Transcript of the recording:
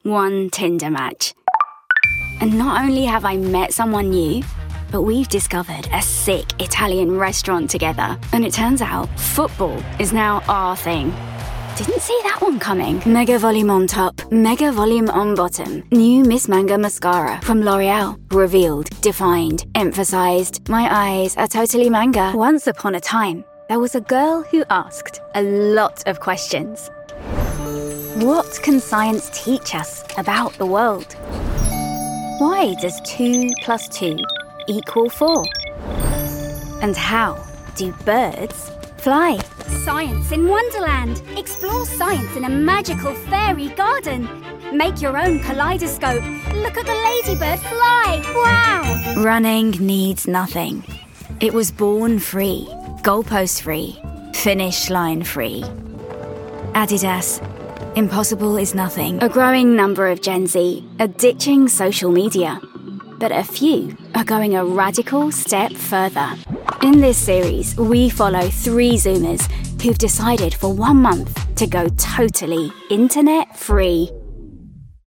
one Tinder match. And not only have I met someone new, but we've discovered a sick Italian restaurant together. And it turns out football is now our thing. Didn't see that one coming. Mega volume on top, mega volume on bottom. New Miss Manga mascara from L'Oreal. Revealed, defined, emphasized. My eyes are totally manga. Once upon a time, there was a girl who asked a lot of questions. What can science teach us about the world? Why does 2 + 2 = 4? And how do birds fly? Science in Wonderland. Explore science in a magical fairy garden. Make your own kaleidoscope. Look at the ladybird fly. Wow! Running needs nothing. It was born free, goalpost free, finish line free. Adidas. Impossible is nothing. A growing number of Gen Z are ditching social media, but a few are going a radical step further. In this series, we follow 3 Zoomers who've decided for 1 month to go totally internet free.